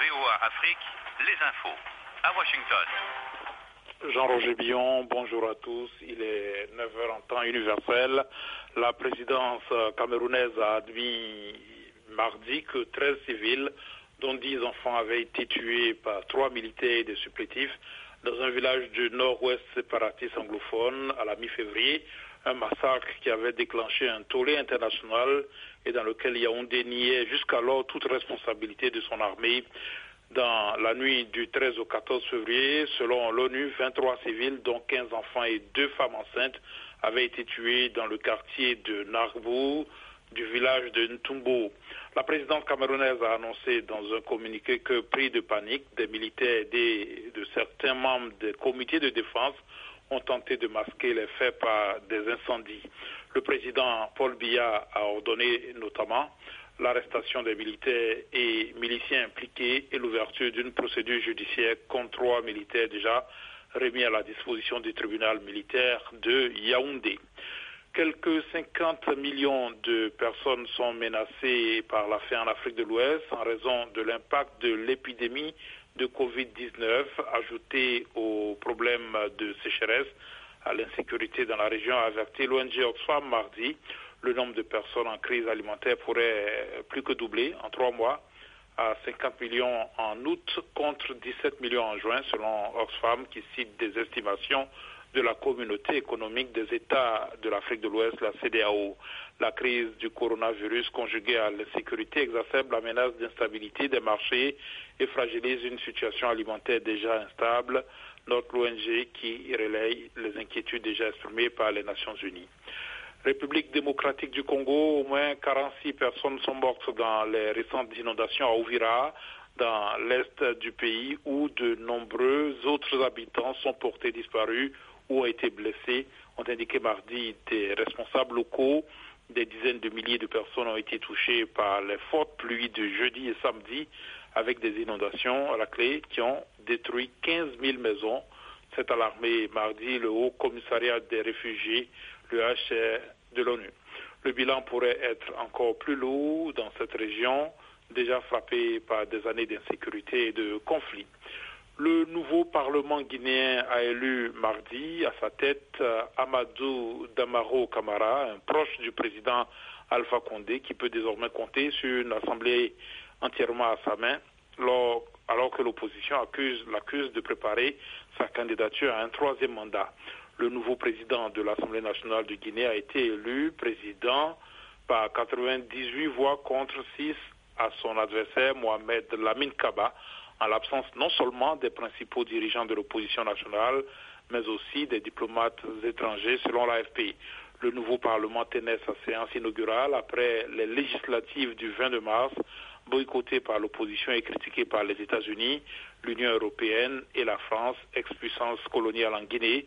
VOA Afrique, les infos. À Washington. Jean-Roger Billon, bonjour à tous. Il est 9h en temps universel. La présidence camerounaise a admis mardi que 13 civils, dont 10 enfants, avaient été tués par 3 militaires et des supplétifs dans un village du nord-ouest séparatiste anglophone à la mi-février. Un massacre qui avait déclenché un tollé international et dans lequel Yaoundé niait jusqu'alors toute responsabilité de son armée. Dans la nuit du 13 au 14 février, selon l'ONU, 23 civils, dont 15 enfants et 2 femmes enceintes, avaient été tués dans le quartier de Nargbou, du village de Ntumbo. La présidente camerounaise a annoncé dans un communiqué que, pris de panique, des militaires et de certains membres des comités de défense ont tenté de masquer les faits par des incendies. Le président Paul Biya a ordonné notamment l'arrestation des militaires et miliciens impliqués et l'ouverture d'une procédure judiciaire contre 3 militaires déjà remis à la disposition du tribunal militaire de Yaoundé. Quelques 50 millions de personnes sont menacées par la faim en Afrique de l'Ouest en raison de l'impact de l'épidémie de Covid-19, ajouté aux problèmes de sécheresse, à l'insécurité dans la région, a averti l'ONG Oxfam mardi. Le nombre de personnes en crise alimentaire pourrait plus que doubler en 3 mois à 50 millions en août contre 17 millions en juin, selon Oxfam, qui cite des estimations de la communauté économique des États de l'Afrique de l'Ouest, la CEDEAO. La crise du coronavirus conjuguée à l'insécurité exacerbe la menace d'instabilité des marchés et fragilise une situation alimentaire déjà instable, note l'ONG qui relaye les inquiétudes déjà exprimées par les Nations Unies. République démocratique du Congo, au moins 46 personnes sont mortes dans les récentes inondations à Uvira, dans l'est du pays, où de nombreux autres habitants sont portés disparus ou ont été blessés, ont indiqué mardi des responsables locaux. Des dizaines de milliers de personnes ont été touchées par les fortes pluies de jeudi et samedi, avec des inondations à la clé qui ont détruit 15 000 maisons. C'est alarmé mardi le Haut Commissariat des réfugiés, le HCR de l'ONU. Le bilan pourrait être encore plus lourd dans cette région, déjà frappée par des années d'insécurité et de conflits. Le nouveau Parlement guinéen a élu mardi à sa tête Amadou Damaro Camara, un proche du président Alpha Condé, qui peut désormais compter sur une assemblée entièrement à sa main, alors que l'opposition l'accuse de préparer sa candidature à un 3e mandat. Le nouveau président de l'Assemblée nationale du Guinée a été élu président par 98 voix contre 6 à son adversaire Mohamed Lamine Kaba, en l'absence non seulement des principaux dirigeants de l'opposition nationale, mais aussi des diplomates étrangers selon l'AFP. Le nouveau Parlement tenait sa séance inaugurale après les législatives du 22 mars, boycottées par l'opposition et critiquées par les États-Unis, l'Union européenne et la France, ex-puissance coloniale en Guinée,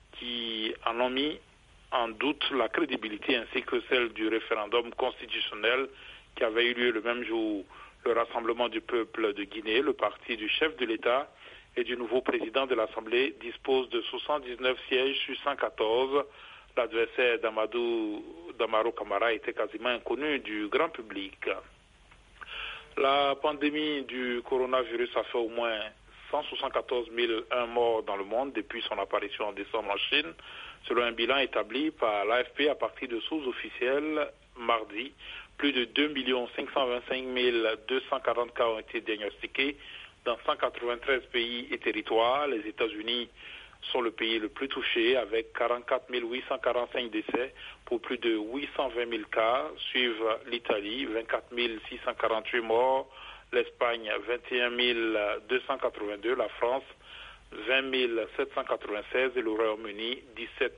qui en ont mis en doute la crédibilité ainsi que celle du référendum constitutionnel qui avait eu lieu le même jour. Le Rassemblement du peuple de Guinée, le parti du chef de l'État et du nouveau président de l'Assemblée, dispose de 79 sièges sur 114. L'adversaire d'Amadou Damaro Camara était quasiment inconnu du grand public. La pandémie du coronavirus a fait au moins 174 001 morts dans le monde depuis son apparition en décembre en Chine, selon un bilan établi par l'AFP à partir de sources officielles mardi. Plus de 2 525 240 cas ont été diagnostiqués dans 193 pays et territoires. Les États-Unis sont le pays le plus touché avec 44 845 décès pour plus de 820 000 cas. Suivent l'Italie, 24 648 morts, l'Espagne, 21 282, la France, 20 796 et le Royaume-Uni, 17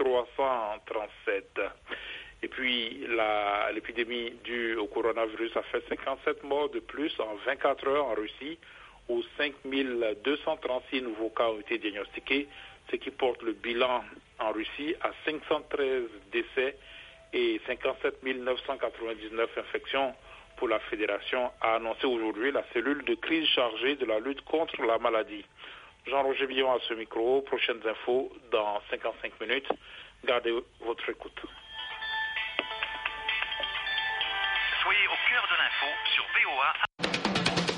337. Et puis, l'épidémie due au coronavirus a fait 57 morts de plus en 24 heures en Russie, où 5 236 nouveaux cas ont été diagnostiqués, ce qui porte le bilan en Russie à 513 décès et 57 999 infections pour la fédération, a annoncé aujourd'hui la cellule de crise chargée de la lutte contre la maladie. Jean-Roger Billon à ce micro. Prochaines infos dans 55 minutes. Gardez votre écoute. Soyez au cœur de l'info sur VOA.